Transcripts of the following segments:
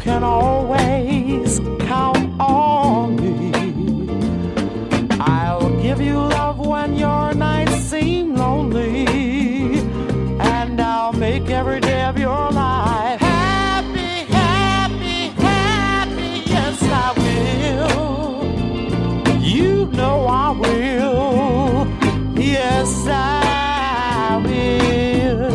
can always count on me. I'll give you love when your nights seem lonely, and I'll make every day of your life happy, happy, happy. Yes, I will. You know I will. Yes, I will.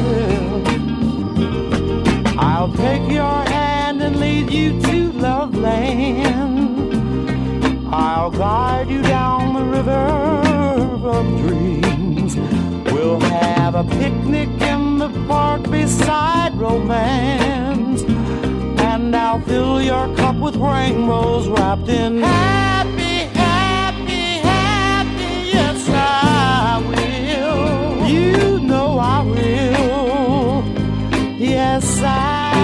I'll take your hand and lead you to Love Land. I'll guide you down the river of dreams. We'll have a picnic in the park beside romance, and I'll fill your cup with rainbows wrapped in happy, happy, happy. Yes, I will. You know I will. Yes, I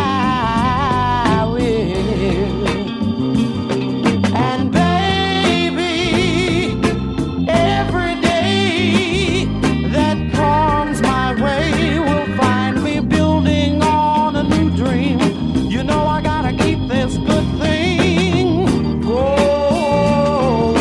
will. And baby, every day that comes my way will find me building on a new dream. You know I gotta keep this good thing going.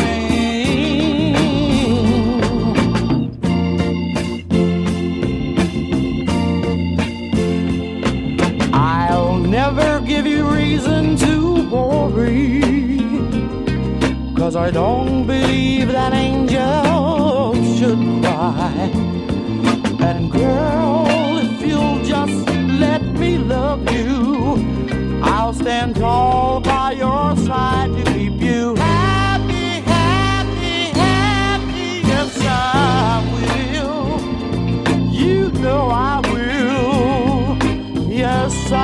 I'll never give you reason to worry, 'cause I don't believe that angels should cry. And girl, if you'll just let me love you, I'll stand tall by your side to keep you happy, happy, happy. Yes, I will. You know I will. Yes, I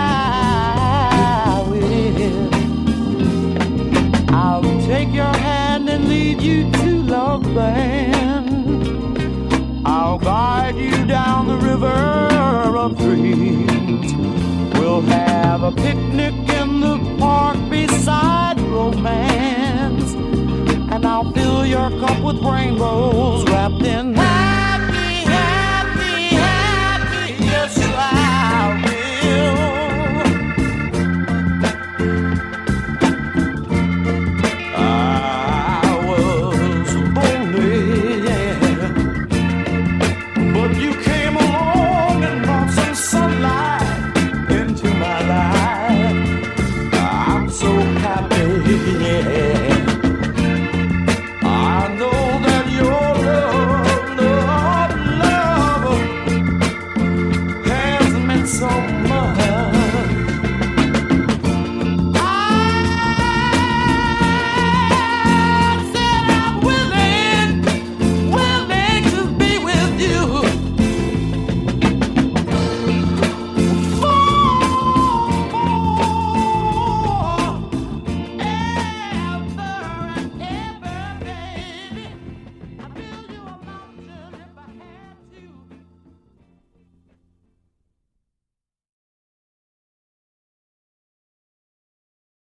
will. I'll take your hand and lead you to Love Land. I'll guide you down the river of dreams. We'll have a picnic in the park beside romance, and I'll fill your cup with rainbows wrapped in